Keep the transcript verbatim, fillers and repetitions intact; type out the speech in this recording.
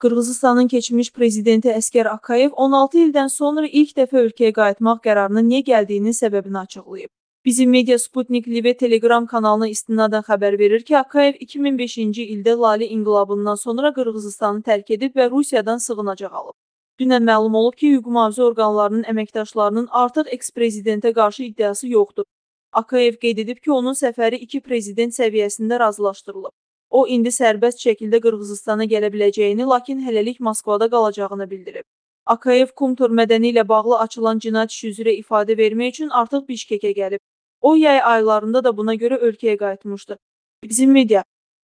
Qırğızıstanın keçmiş prezidenti Əskər Akayev on altı ildən sonra ilk dəfə ölkəyə qayıtmaq qərarına niyə gəldiyinin səbəbini açıqlayıb. Bizim Media Sputnik Live Telegram kanalına istinadən xəbər verir ki, Akayev iki min beşinci ildə Lale inqilabından sonra Qırğızıstanı tərk edib və Rusiyadan sığınacaq alıb. Dünən məlum olub ki, hüquq-mühafizə orqanlarının əməkdaşlarının artıq eks-prezidentə qarşı iddiası yoxdur. Akayev qeyd edib ki, onun səfəri iki prezident səviyyəsində razılaşdırılıb. O, indi sərbəst şəkildə Qırğızıstana gələ biləcəyini, lakin hələlik Moskvada qalacağını bildirib. Akayev Kumtor mədəni ilə bağlı açılan cinayət işi üzrə ifadə vermək üçün artıq Bişkekə gəlib. O, yay aylarında da buna görə ölkəyə qayıtmışdı. Bizim media